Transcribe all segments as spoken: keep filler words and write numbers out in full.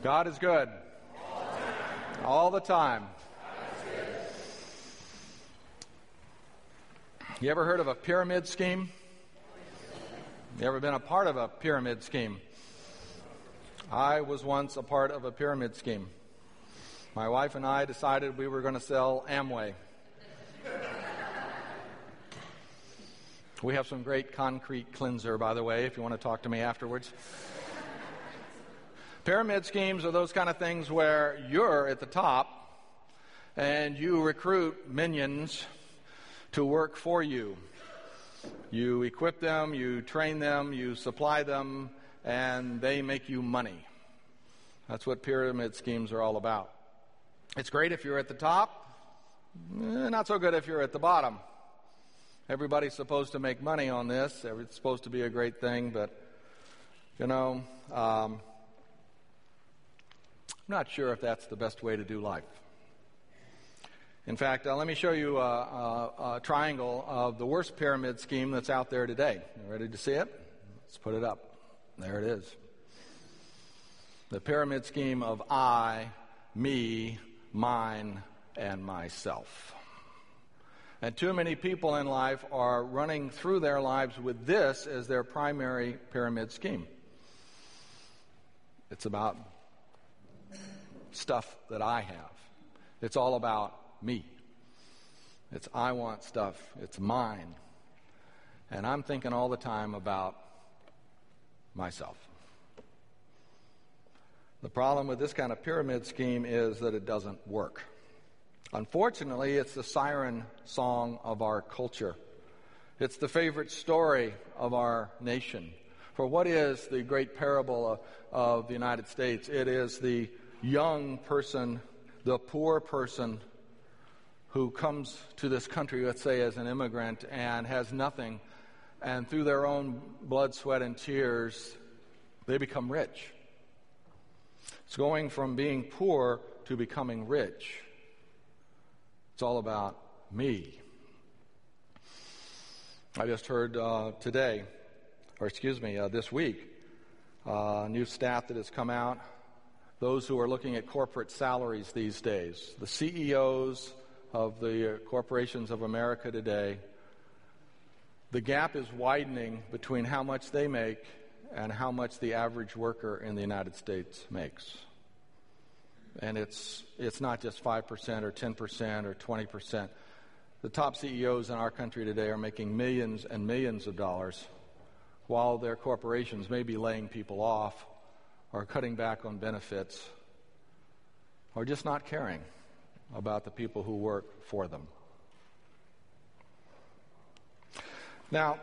God is good. All the time. You ever heard of a pyramid scheme? You ever been a part of a pyramid scheme? I was once a part of a pyramid scheme. My wife and I decided we were going to sell Amway. We have some great concrete cleanser, by the way, if you want to talk to me afterwards. Pyramid schemes are those kind of things where you're at the top and you recruit minions to work for you. You equip them, you train them, you supply them, and they make you money. That's what pyramid schemes are all about. It's great if you're at the top, not so good if you're at the bottom. Everybody's supposed to make money on this. It's supposed to be a great thing, but, you know, um, I'm not sure if that's the best way to do life. In fact, uh, let me show you a, a, a triangle of the worst pyramid scheme that's out there today. You ready to see it? Let's put it up. There it is. The pyramid scheme of I, me, mine, and myself. And too many people in life are running through their lives with this as their primary pyramid scheme. It's about stuff that I have. It's all about me. It's I want stuff. It's mine. And I'm thinking all the time about myself. The problem with this kind of pyramid scheme is that it doesn't work. Unfortunately, it's the siren song of our culture. It's the favorite story of our nation. For what is the great parable of, of the United States? It is the young person, the poor person who comes to this country, let's say as an immigrant, and has nothing, and through their own blood, sweat, and tears, they become rich. It's going from being poor to becoming rich. It's all about me. I just heard uh, today, or excuse me, uh, this week, uh, new stat that has come out. Those who are looking at corporate salaries these days, the C E Os of the corporations of America today, the gap is widening between how much they make and how much the average worker in the United States makes. And it's it's not just five percent or ten percent or twenty percent. The top C E Os in our country today are making millions and millions of dollars, while their corporations may be laying people off or cutting back on benefits or just not caring about the people who work for them. Now,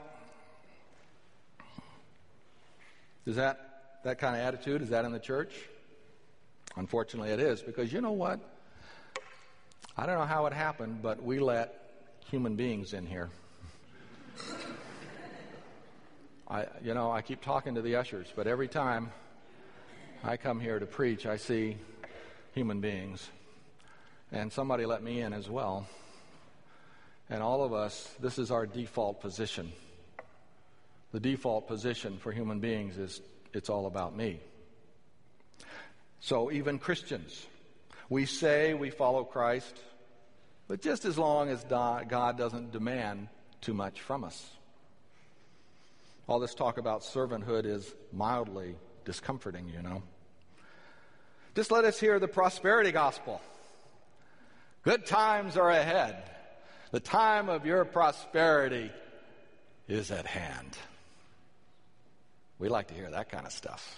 is that that kind of attitude, is that in the church? Unfortunately it is, because you know what? I don't know how it happened, but we let human beings in here. I, you know, I keep talking to the ushers, but every time I come here to preach, I see human beings. And somebody let me in as well. And all of us, this is our default position. The default position for human beings is it's all about me. So even Christians, we say we follow Christ, but just as long as God doesn't demand too much from us. All this talk about servanthood is mildly discomforting, you know. Just let us hear the prosperity gospel. Good times are ahead. The time of your prosperity is at hand. We like to hear that kind of stuff.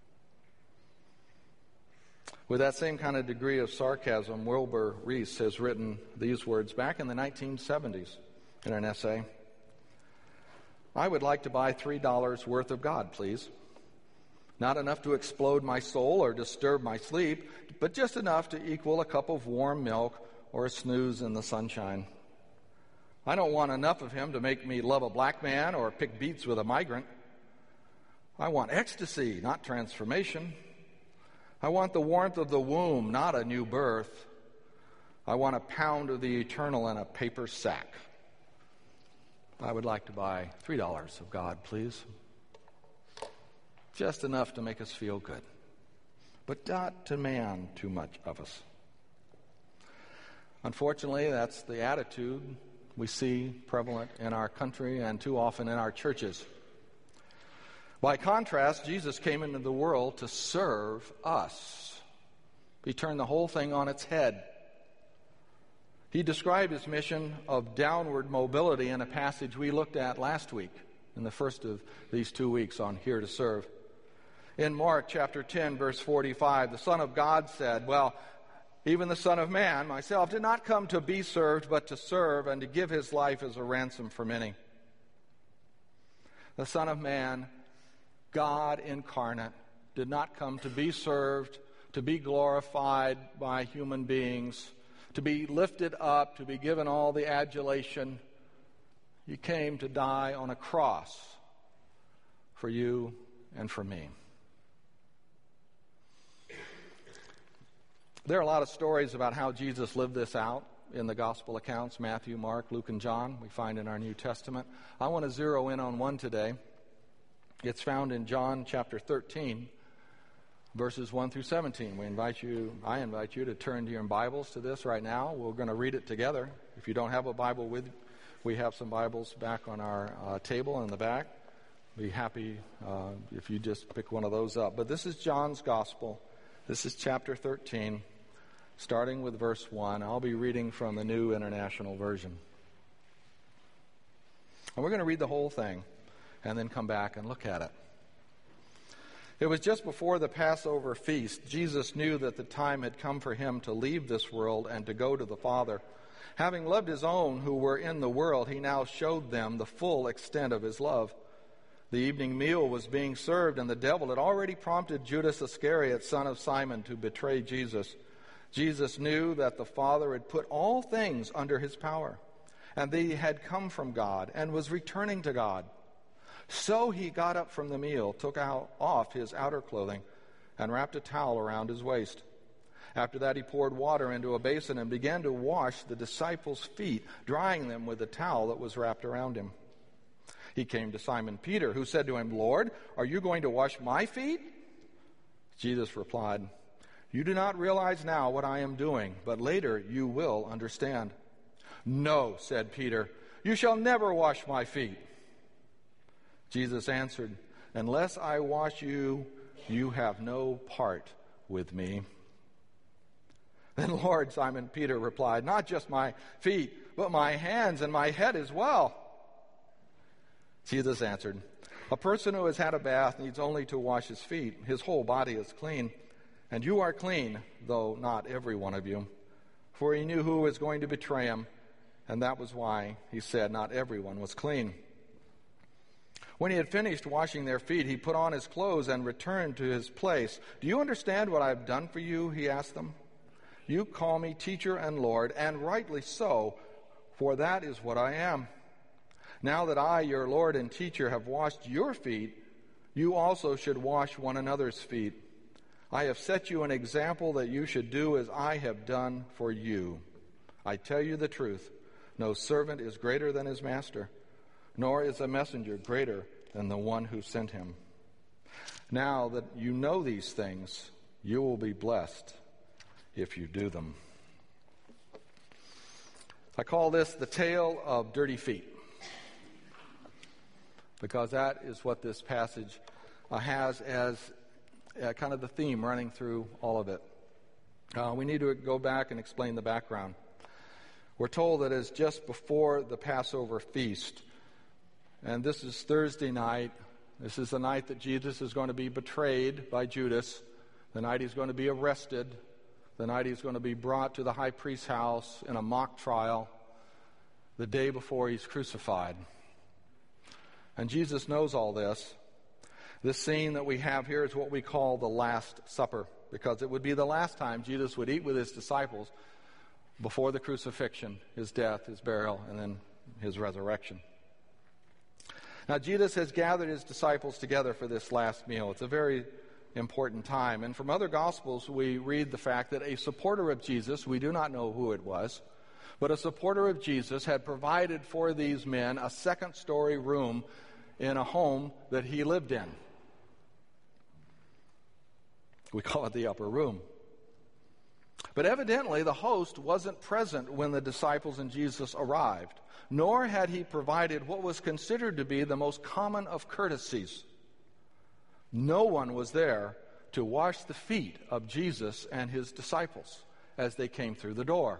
With that same kind of degree of sarcasm, Wilbur Rees has written these words back in the nineteen seventies in an essay. I would like to buy three dollars worth of God, please. Not enough to explode my soul or disturb my sleep, but just enough to equal a cup of warm milk or a snooze in the sunshine. I don't want enough of him to make me love a black man or pick beets with a migrant. I want ecstasy, not transformation. I want the warmth of the womb, not a new birth. I want a pound of the eternal in a paper sack. I would like to buy three dollars of God, please. Just enough to make us feel good. but not to demand too much of us. Unfortunately, that's the attitude we see prevalent in our country and too often in our churches. By contrast, Jesus came into the world to serve us. He turned the whole thing on its head. He described his mission of downward mobility in a passage we looked at last week, in the first of these two weeks on Here to Serve. In Mark chapter ten, verse forty-five, the Son of God said, well, even the Son of Man, myself, did not come to be served, but to serve and to give his life as a ransom for many. The Son of Man, God incarnate, did not come to be served, to be glorified by human beings, to be lifted up, to be given all the adulation. He came to die on a cross for you and for me. There are a lot of stories about how Jesus lived this out in the gospel accounts, Matthew, Mark, Luke, and John, we find in our New Testament. I want to zero in on one today. It's found in John chapter thirteen, verses one through seventeen. We invite you, I invite you to turn to your Bibles to this right now. We're going to read it together. If you don't have a Bible with you, we have some Bibles back on our uh, table in the back. Be happy uh, if you just pick one of those up. But this is John's Gospel. This is chapter thirteen. Starting with verse one, I'll be reading from the New International Version. And we're going to read the whole thing and then come back and look at it. It was just before the Passover feast. Jesus knew that the time had come for him to leave this world and to go to the Father. Having loved his own who were in the world, he now showed them the full extent of his love. The evening meal was being served, and the devil had already prompted Judas Iscariot, son of Simon, to betray Jesus. Jesus knew that the Father had put all things under his power, and that he had come from God and was returning to God. So he got up from the meal, took out off his outer clothing, and wrapped a towel around his waist. After that he poured water into a basin and began to wash the disciples' feet, drying them with the towel that was wrapped around him. He came to Simon Peter, who said to him, Lord, are you going to wash my feet? Jesus replied, you do not realize now what I am doing, but later you will understand. No, said Peter, you shall never wash my feet. Jesus answered, unless I wash you, you have no part with me. Then, Lord, Simon Peter replied, not just my feet, but my hands and my head as well. Jesus answered, a person who has had a bath needs only to wash his feet. His whole body is clean. And you are clean, though not every one of you. For he knew who was going to betray him, and that was why he said not everyone was clean. When he had finished washing their feet, he put on his clothes and returned to his place. Do you understand what I have done for you? He asked them. You call me teacher and Lord, and rightly so, for that is what I am. Now that I, your Lord and teacher, have washed your feet, you also should wash one another's feet. I have set you an example that you should do as I have done for you. I tell you the truth, no servant is greater than his master, nor is a messenger greater than the one who sent him. Now that you know these things, you will be blessed if you do them. I call this the tale of dirty feet, because that is what this passage uh, has as uh, kind of the theme running through all of it. Uh, we need to go back and explain the background. We're told that it's just before the Passover feast, and this is Thursday night. This is the night that Jesus is going to be betrayed by Judas, the night he's going to be arrested, the night he's going to be brought to the high priest's house in a mock trial, the day before he's crucified. And Jesus knows all this. This scene that we have here is what we call the Last Supper, because it would be the last time Jesus would eat with his disciples before the crucifixion, his death, his burial, and then his resurrection. Now, Jesus has gathered his disciples together for this last meal. It's a very important time. And from other Gospels, we read the fact that a supporter of Jesus, we do not know who it was, but a supporter of Jesus had provided for these men a second-story room in a home that he lived in. We call it the upper room. But evidently, the host wasn't present when the disciples and Jesus arrived, nor had he provided what was considered to be the most common of courtesies. No one was there to wash the feet of Jesus and his disciples as they came through the door.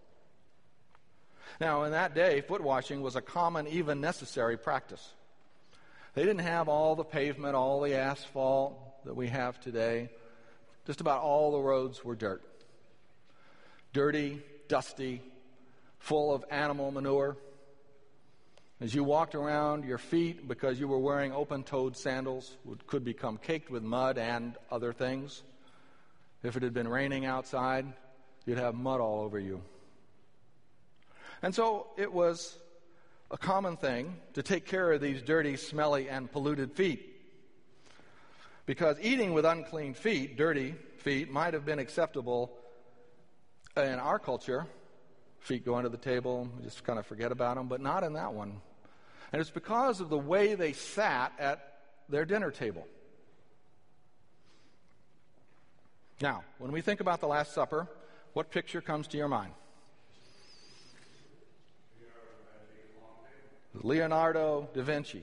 Now, in that day, foot washing was a common, even necessary practice. They didn't have all the pavement, all the asphalt that we have today. Just about all the roads were dirt. Dirty, dusty, full of animal manure. As you walked around, your feet, because you were wearing open-toed sandals, would, could become caked with mud and other things. If it had been raining outside, you'd have mud all over you. And so it was a common thing to take care of these dirty, smelly, and polluted feet. Because eating with unclean feet, dirty feet, might have been acceptable in our culture. Feet going to the table, we just kind of forget about them, but not in that one. And it's because of the way they sat at their dinner table. Now, when we think about the Last Supper, what picture comes to your mind? Leonardo da Vinci.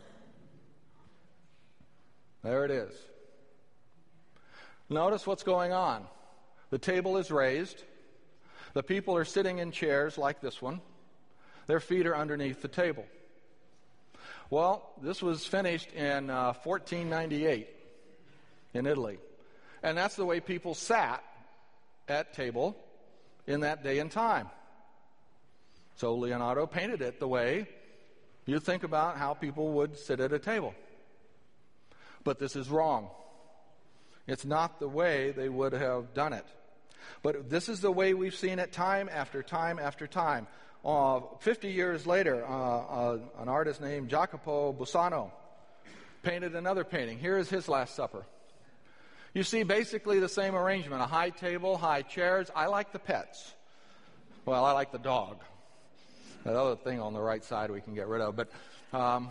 There it is. Notice what's going on. The table is raised. The people are sitting in chairs like this one. Their feet are underneath the table. Well, this was finished in uh, fourteen ninety-eight in Italy. And that's the way people sat at table in that day and time. So Leonardo painted it the way you think about how people would sit at a table. But this is wrong. It's not the way they would have done it. But this is the way we've seen it time after time after time. Uh, Fifty years later, uh, uh, an artist named Jacopo Bussano painted another painting. Here is his Last Supper. You see basically the same arrangement. A high table, high chairs. I like the pets. Well, I like the dog. That other thing on the right side we can get rid of. But, um,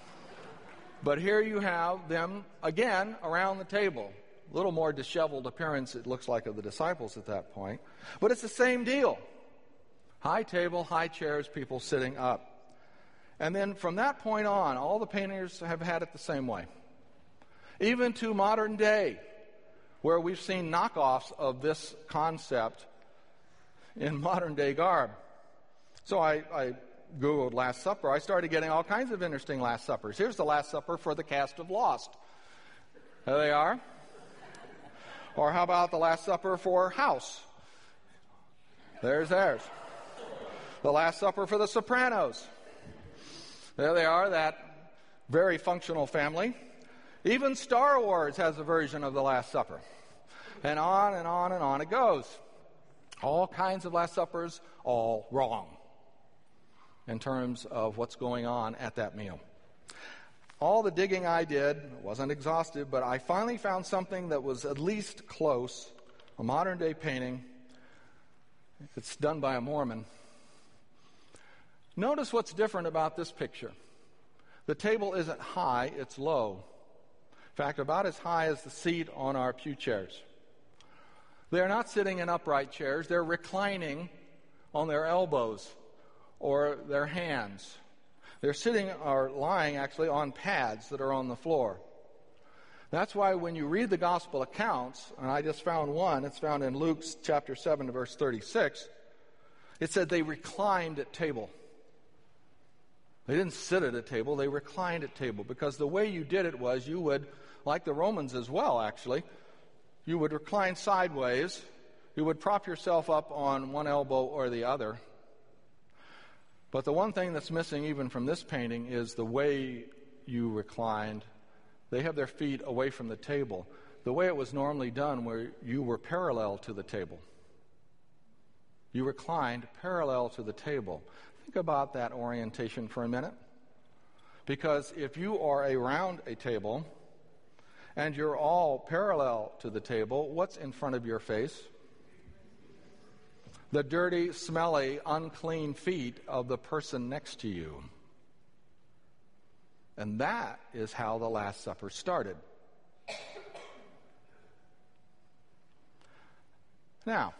but here you have them, again, around the table. A little more disheveled appearance, it looks like, of the disciples at that point. But it's the same deal. High table, high chairs, people sitting up. And then from that point on, all the painters have had it the same way. Even to modern day, where we've seen knockoffs of this concept in modern day garb. So I, I Googled Last Supper. I started getting all kinds of interesting Last Suppers. Here's the Last Supper for the cast of Lost. There they are. Or how about the Last Supper for House? There's theirs. The Last Supper for the Sopranos. There they are, that very functional family. Even Star Wars has a version of the Last Supper. And on and on and on it goes. All kinds of Last Suppers, all wrong in terms of what's going on at that meal. All the digging I did wasn't exhaustive, but I finally found something that was at least close, a modern-day painting. It's done by a Mormon. Notice what's different about this picture. The table isn't high, it's low. In fact, about as high as the seat on our pew chairs. They're not sitting in upright chairs, they're reclining on their elbows or their hands. They're sitting or lying actually on pads that are on the floor. That's why when you read the gospel accounts, and I just found one, it's found in Luke chapter seven, verse thirty-six, it said they reclined at table. They didn't sit at a table, they reclined at table, because the way you did it was you would, like the Romans as well actually, you would recline sideways, you would prop yourself up on one elbow or the other. But the one thing that's missing even from this painting is the way you reclined. They have their feet away from the table. The way it was normally done, where you were parallel to the table. You reclined parallel to the table. Think about that orientation for a minute. Because if you are around a table and you're all parallel to the table, what's in front of your face? The dirty, smelly, unclean feet of the person next to you. And that is how the Last Supper started. Now,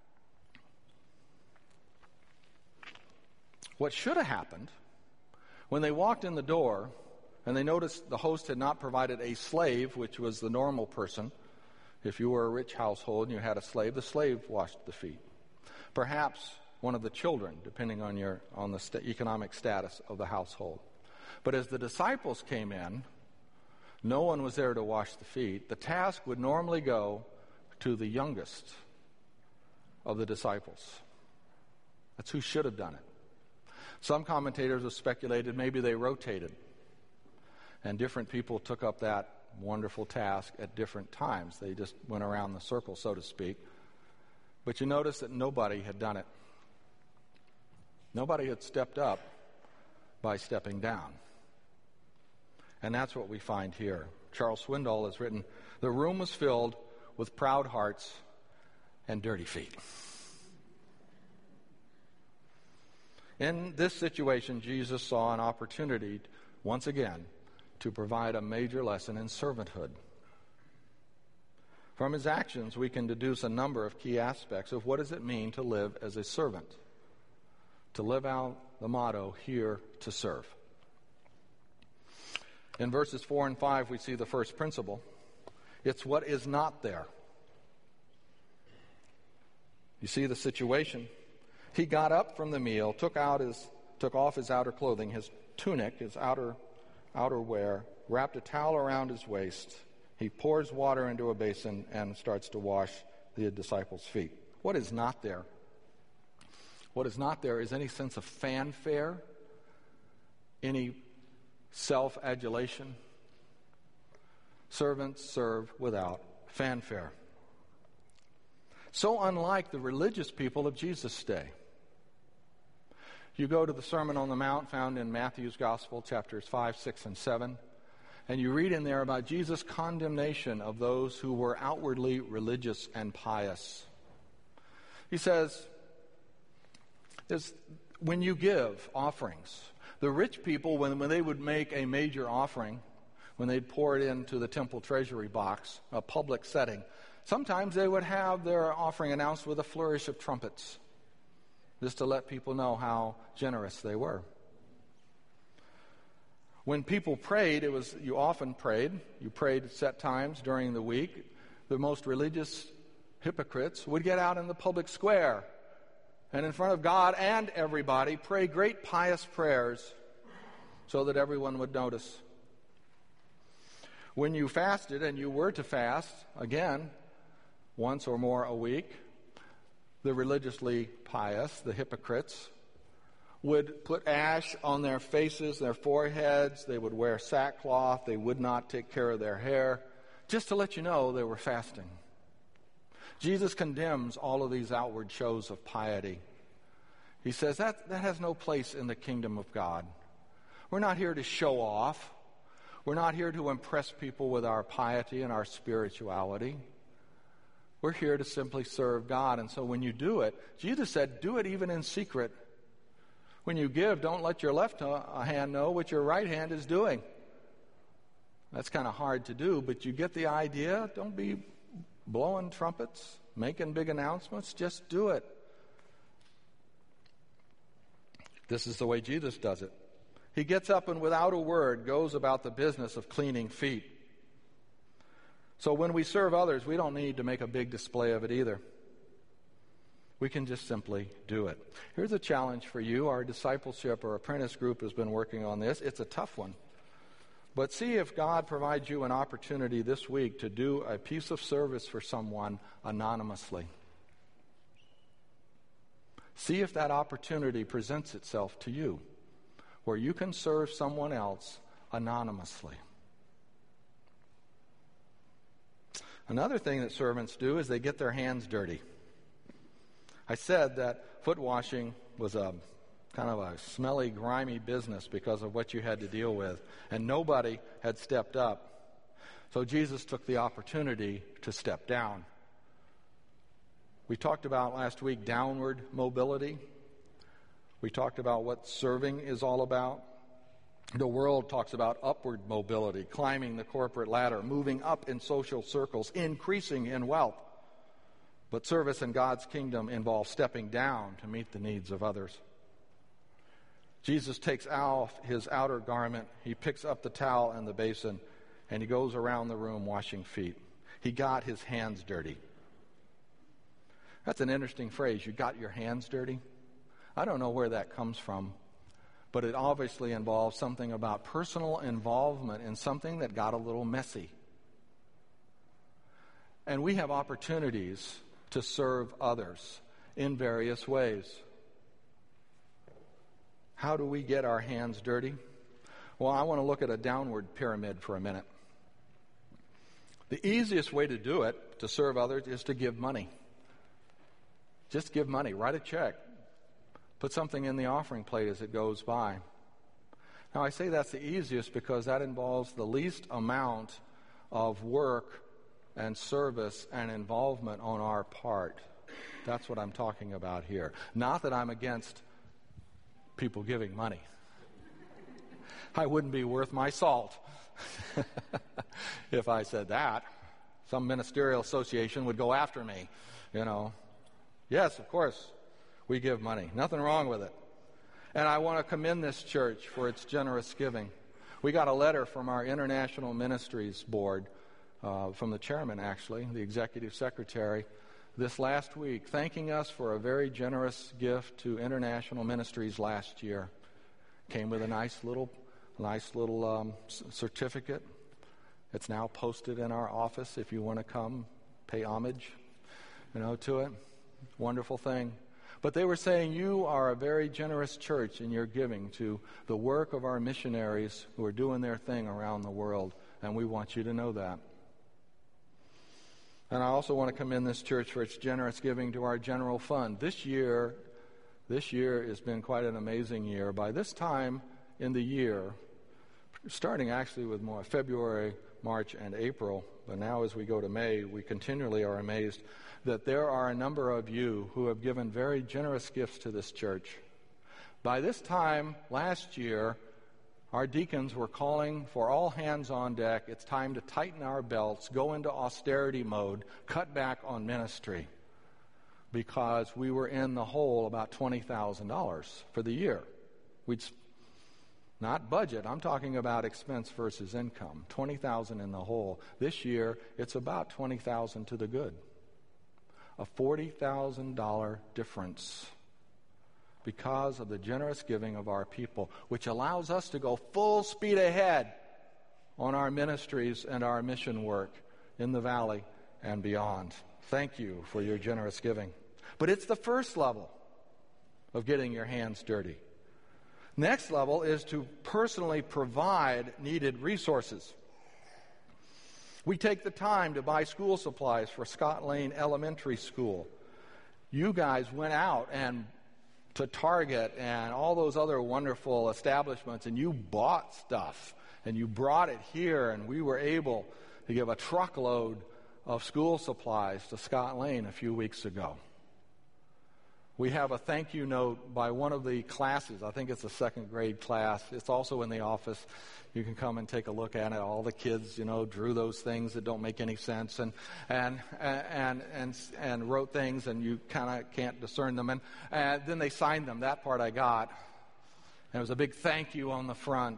what should have happened when they walked in the door and they noticed the host had not provided a slave, which was the normal person. If you were a rich household and you had a slave, the slave washed the feet. Perhaps one of the children, depending on your on the st- economic status of the household. But as the disciples came in, no one was there to wash the feet. The task would normally go to the youngest of the disciples. That's who should have done it. Some commentators have speculated maybe they rotated, and different people took up that wonderful task at different times. They just went around the circle, so to speak. But you notice that nobody had done it. Nobody had stepped up by stepping down. And that's what we find here. Charles Swindoll has written, "The room was filled with proud hearts and dirty feet." In this situation, Jesus saw an opportunity, once again, to provide a major lesson in servanthood. From his actions, we can deduce a number of key aspects of what does it mean to live as a servant, to live out the motto, "Here to serve." In verses four and five, we see the first principle. It's what is not there. You see the situation. He got up from the meal, took out his, took off his outer clothing, his tunic, his outer outerwear, wrapped a towel around his waist. He pours water into a basin and starts to wash the disciples' feet. What is not there? What is not there is any sense of fanfare, any self-adulation. Servants serve without fanfare. So unlike the religious people of Jesus' day. You go to the Sermon on the Mount found in Matthew's Gospel, chapters five, six, and seven, and you read in there about Jesus' condemnation of those who were outwardly religious and pious. He says, is when you give offerings, the rich people, when, when they would make a major offering, when they'd pour it into the temple treasury box, a public setting, sometimes they would have their offering announced with a flourish of trumpets, just to let people know how generous they were. When people prayed, it was you often prayed. You prayed at set times during the week. The most religious hypocrites would get out in the public square and in front of God and everybody pray great pious prayers so that everyone would notice. When you fasted, and you were to fast, again, once or more a week, the religiously pious, the hypocrites, would put ash on their faces, their foreheads. They would wear sackcloth. They would not take care of their hair, just to let you know they were fasting. Jesus condemns all of these outward shows of piety. He says that, that has no place in the kingdom of God. We're not here to show off. We're not here to impress people with our piety and our spirituality. We're here to simply serve God. And so when you do it, Jesus said, do it even in secret. When you give, don't let your left hand know what your right hand is doing. That's kind of hard to do, but you get the idea. Don't be blowing trumpets, making big announcements. Just do it. This is the way Jesus does it. He gets up and without a word goes about the business of cleaning feet. So when we serve others, we don't need to make a big display of it either. We can just simply do it. Here's a challenge for you. Our discipleship or apprentice group has been working on this. It's a tough one. But see if God provides you an opportunity this week to do a piece of service for someone anonymously. See if that opportunity presents itself to you, where you can serve someone else anonymously. Another thing that servants do is they get their hands dirty. I said that foot washing was a kind of a smelly, grimy business because of what you had to deal with, and nobody had stepped up. So Jesus took the opportunity to step down. We talked about last week downward mobility. We talked about what serving is all about. The world talks about upward mobility, climbing the corporate ladder, moving up in social circles, increasing in wealth. But service in God's kingdom involves stepping down to meet the needs of others. Jesus takes off his outer garment, he picks up the towel and the basin, and he goes around the room washing feet. He got his hands dirty. That's an interesting phrase, you got your hands dirty. I don't know where that comes from, but it obviously involves something about personal involvement in something that got a little messy. And we have opportunities to serve others in various ways. How do we get our hands dirty? Well, I want to look at a downward pyramid for a minute. The easiest way to do it, to serve others, is to give money. Just give money. Write a check. Put something in the offering plate as it goes by. Now, I say that's the easiest because that involves the least amount of work and service and involvement on our part. That's what I'm talking about here. Not that I'm against people giving money. I wouldn't be worth my salt if I said that. Some ministerial association would go after me, you know. Yes, of course, we give money. Nothing wrong with it. And I want to commend this church for its generous giving. We got a letter from our International Ministries Board, uh, from the chairman, actually, the executive secretary, this last week, thanking us for a very generous gift to international ministries last year. Came with a nice little, nice little um, c- certificate. It's now posted in our office if you want to come pay homage, you know, to it. Wonderful thing. But they were saying you are a very generous church in your giving to the work of our missionaries who are doing their thing around the world, and we want you to know that. And I also want to commend this church for its generous giving to our general fund. This year, this year has been quite an amazing year. By this time in the year, starting actually with more February, March, and April, but now as we go to May, we continually are amazed that there are a number of you who have given very generous gifts to this church. By this time last year, our deacons were calling for all hands on deck. It's time to tighten our belts, go into austerity mode, cut back on ministry, because we were in the hole about twenty thousand dollars for the year. We'd not budget, I'm talking about expense versus income. twenty thousand dollars in the hole. This year, it's about twenty thousand dollars to the good. A forty thousand dollars difference because of the generous giving of our people, which allows us to go full speed ahead on our ministries and our mission work in the valley and beyond. Thank you for your generous giving. But it's the first level of getting your hands dirty. Next level is to personally provide needed resources. We take the time to buy school supplies for Scott Lane Elementary School. You guys went out and to Target and all those other wonderful establishments, and you bought stuff, and you brought it here, and we were able to give a truckload of school supplies to Scott Lane a few weeks ago. We have a thank you note by one of the classes. I think it's a second grade class. It's also in the office. You can come and take a look at it. All the kids, you know, drew those things that don't make any sense and and and and and wrote things, and you kind of can't discern them. And, and then they signed them. That part I got. And it was a big thank you on the front.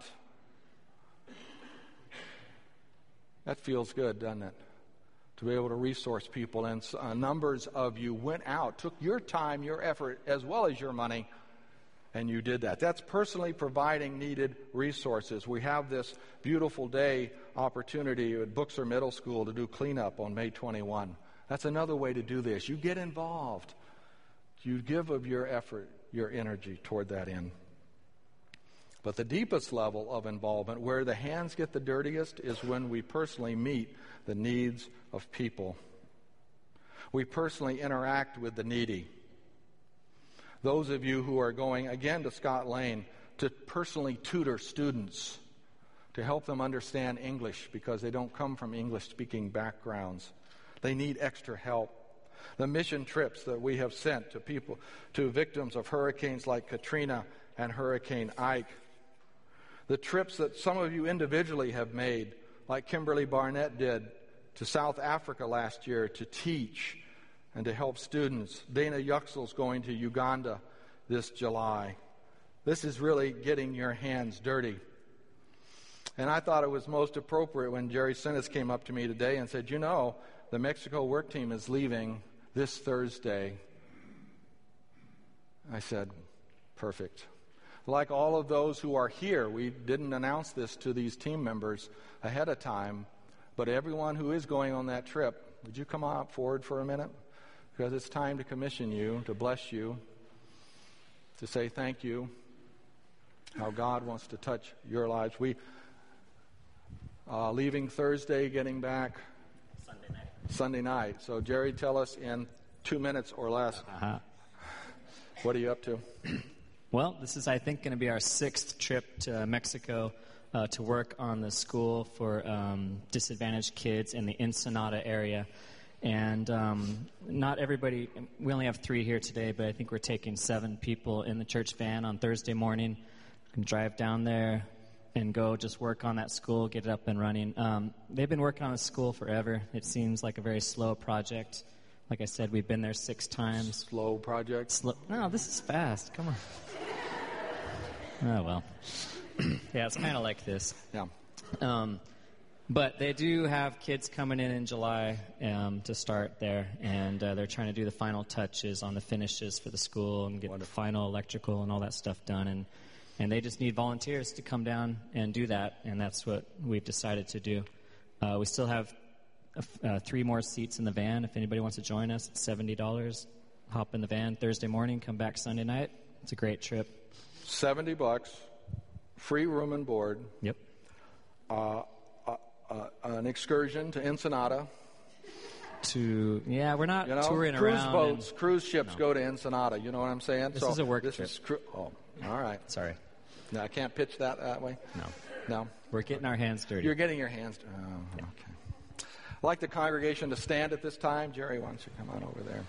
That feels good, doesn't it? To be able to resource people. And uh, numbers of you went out, took your time, your effort, as well as your money, and you did that. That's personally providing needed resources. We have this beautiful day opportunity at Buxer Middle School to do cleanup on May twenty-first. That's another way to do this. You get involved. You give of your effort, your energy toward that end. But the deepest level of involvement, where the hands get the dirtiest, is when we personally meet the needs of people. We personally interact with the needy. Those of you who are going, again, to Scott Lane to personally tutor students, to help them understand English because they don't come from English-speaking backgrounds. They need extra help. The mission trips that we have sent to people, to victims of hurricanes like Katrina and Hurricane Ike. The trips that some of you individually have made, like Kimberly Barnett did to South Africa last year to teach and to help students. Dana Yuxel's going to Uganda this July. This is really getting your hands dirty. And I thought it was most appropriate when Jerry Sinis came up to me today and said, you know, the Mexico work team is leaving this Thursday. I said, perfect. Like all of those who are here, we didn't announce this to these team members ahead of time, but everyone who is going on that trip, would you come on forward for a minute? Because it's time to commission you, to bless you, to say thank you, how God wants to touch your lives. We uh, leaving Thursday, getting back Sunday night. Sunday night. So, Jerry, tell us in two minutes or less, Uh-huh. what are you up to? Well, this is, I think, going to be our sixth trip to Mexico uh, to work on the school for um, disadvantaged kids in the Ensenada area. And um, not everybody, we only have three here today, but I think we're taking seven people in the church van on Thursday morning. We can drive down there and go just work on that school, get it up and running. Um, they've been working on the school forever. It seems like a very slow project. Like I said, we've been there six times. Slow project? Slow. No, this is fast. Come on. Oh, well. Yeah, it's kind of like this. Yeah. Um, but they do have kids coming in in July um, to start there, and uh, they're trying to do the final touches on the finishes for the school and get Wonderful. the final electrical and all that stuff done. And, and they just need volunteers to come down and do that, and that's what we've decided to do. Uh, we still have uh, three more seats in the van. If anybody wants to join us, it's seventy dollars. Hop in the van Thursday morning, come back Sunday night. It's a great trip. seventy bucks, free room and board. Yep. Uh, uh, uh, an excursion to Ensenada. To yeah, we're not you know, touring cruise around. boats, and, cruise ships no. go to Ensenada. You know what I'm saying? This so is a work this trip. Is cru- oh, all right. Sorry. No, I can't pitch that that way. No. No. We're getting our hands dirty. You're getting your hands. Oh, okay. I'd like the congregation to stand at this time. Jerry, why don't you come on over there?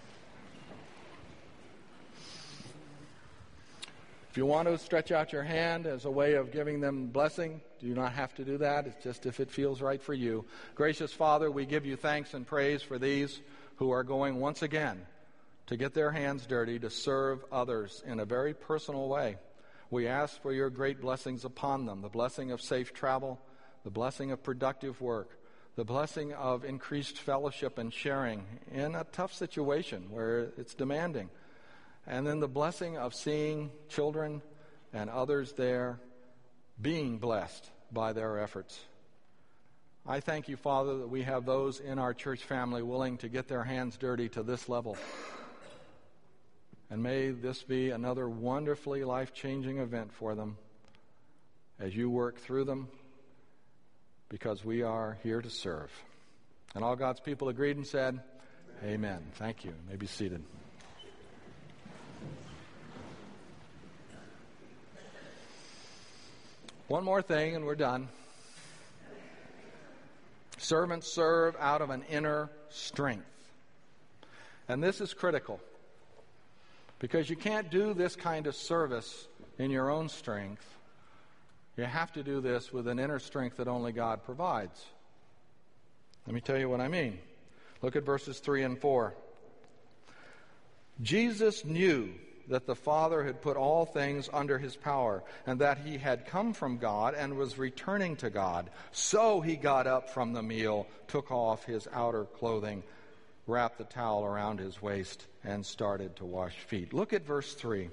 If you want to stretch out your hand as a way of giving them blessing, do not have to do that. It's just if it feels right for you. Gracious Father, we give you thanks and praise for these who are going once again to get their hands dirty, to serve others in a very personal way. We ask for your great blessings upon them, the blessing of safe travel, the blessing of productive work, the blessing of increased fellowship and sharing in a tough situation where it's demanding. And then the blessing of seeing children and others there being blessed by their efforts. I thank you, Father, that we have those in our church family willing to get their hands dirty to this level. And may this be another wonderfully life-changing event for them as you work through them, because we are here to serve. And all God's people agreed and said, Amen. Amen. Thank you. You may be seated. One more thing and we're done. Servants serve out of an inner strength. And this is critical, because you can't do this kind of service in your own strength. You have to do this with an inner strength that only God provides. Let me tell you what I mean. Look at verses three and four. Jesus knew that the Father had put all things under his power, and that he had come from God and was returning to God. So he got up from the meal, took off his outer clothing, wrapped the towel around his waist, and started to wash feet. Look at verse three.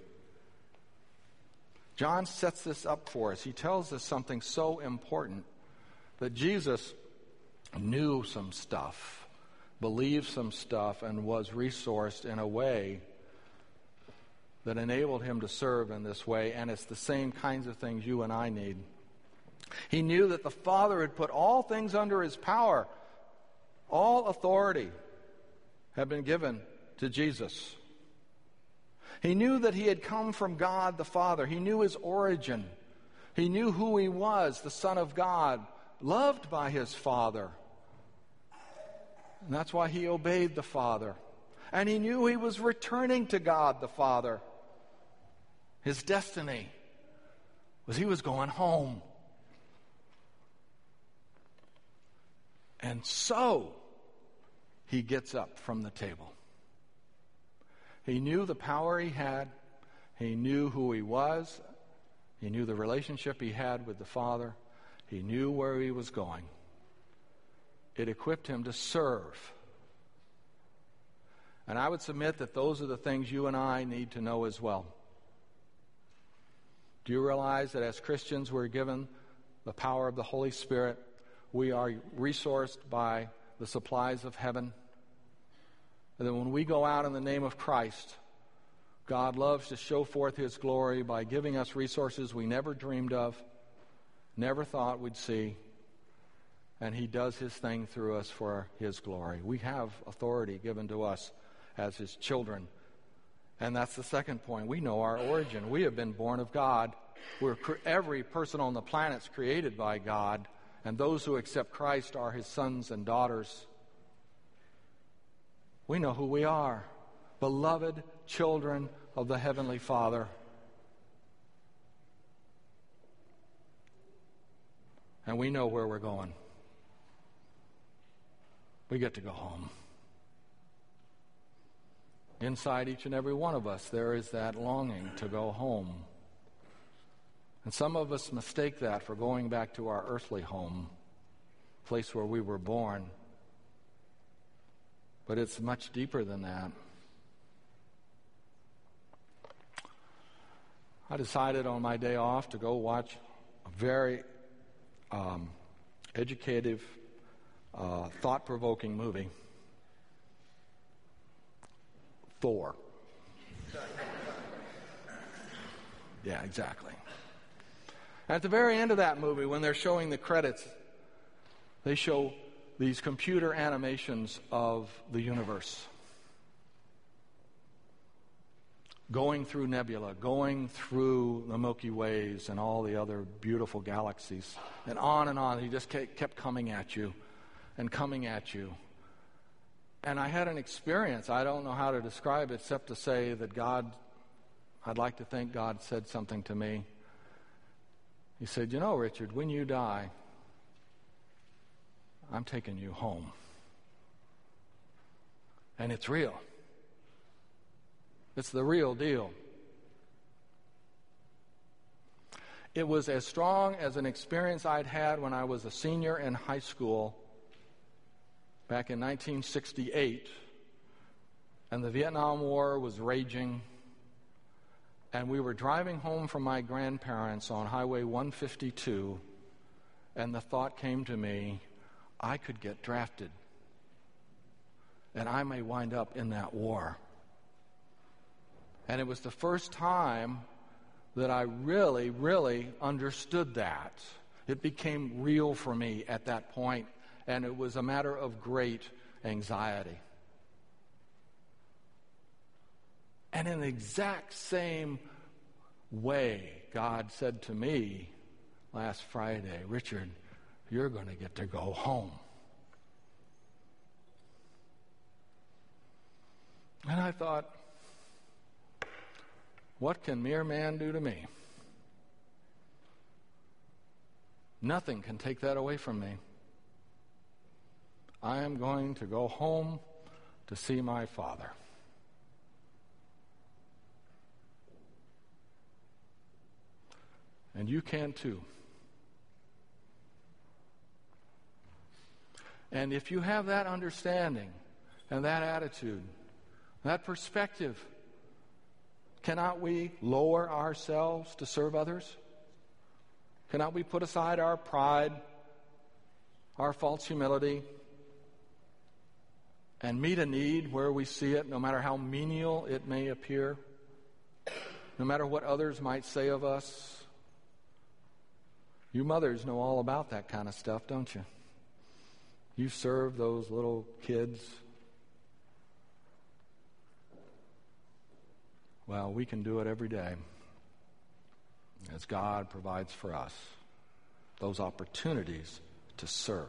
John sets this up for us. He tells us something so important, that Jesus knew some stuff, believed some stuff, and was resourced in a way that enabled him to serve in this way, and it's the same kinds of things you and I need. He knew that the Father had put all things under his power. All authority had been given to Jesus. He knew that he had come from God the Father. He knew his origin. He knew who he was, the Son of God, loved by his Father. And that's why he obeyed the Father. And he knew he was returning to God the Father. His destiny was he was going home. And so he gets up from the table. He knew the power he had. He knew who he was. He knew the relationship he had with the Father. He knew where he was going. It equipped him to serve. And I would submit that those are the things you and I need to know as well. Do you realize that as Christians we're given the power of the Holy Spirit? We are resourced by the supplies of heaven. And then when we go out in the name of Christ, God loves to show forth His glory by giving us resources we never dreamed of, never thought we'd see. And He does His thing through us for His glory. We have authority given to us as His children. And that's the second point. We know our origin. We have been born of God. We're, every person on the planet is created by God. And those who accept Christ are His sons and daughters. We know who we are. Beloved children of the Heavenly Father. And we know where we're going. We get to go home. Inside each and every one of us, there is that longing to go home. And some of us mistake that for going back to our earthly home, place where we were born. But it's much deeper than that. I decided on my day off to go watch a very um, educative, uh, thought-provoking movie. Thor. Yeah, exactly. At the very end of that movie, when they're showing the credits, they show these computer animations of the universe. Going through nebula, going through the Milky Ways and all the other beautiful galaxies, and on and on. He just kept coming at you and coming at you. And I had an experience. I don't know how to describe it except to say that God, I'd like to think God said something to me. He said, you know, Richard, when you die, I'm taking you home. And it's real. It's the real deal. It was as strong as an experience I'd had when I was a senior in high school back in nineteen sixty-eight, and the Vietnam War was raging, and we were driving home from my grandparents on Highway one fifty-two, and the thought came to me, I could get drafted, and I may wind up in that war. And it was the first time that I really, really understood that. It became real for me at that point, and it was a matter of great anxiety. And in the exact same way, God said to me last Friday, Richard, you're going to get to go home. And I thought, what can mere man do to me? Nothing can take that away from me. I am going to go home to see my Father. And you can too. And if you have that understanding and that attitude, that perspective, cannot we lower ourselves to serve others? Cannot we put aside our pride, our false humility, and meet a need where we see it, no matter how menial it may appear, no matter what others might say of us? You mothers know all about that kind of stuff, don't you? You serve those little kids. Well, we can do it every day as God provides for us those opportunities to serve.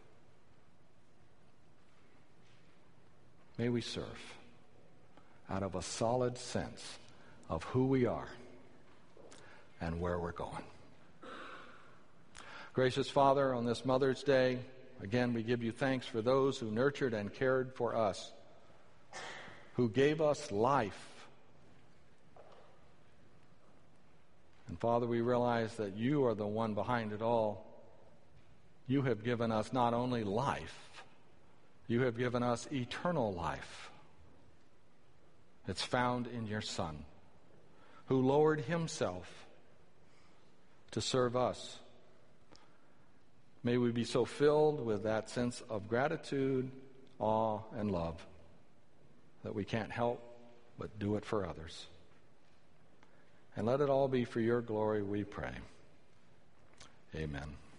May we serve out of a solid sense of who we are and where we're going. Gracious Father, on this Mother's Day, again we give you thanks for those who nurtured and cared for us. who gave us life. And Father, we realize that you are the one behind it all. You have given us not only life, you have given us eternal life. It's found in your Son, who lowered himself to serve us. May we be so filled with that sense of gratitude, awe, and love that we can't help but do it for others. And let it all be for your glory, we pray. Amen.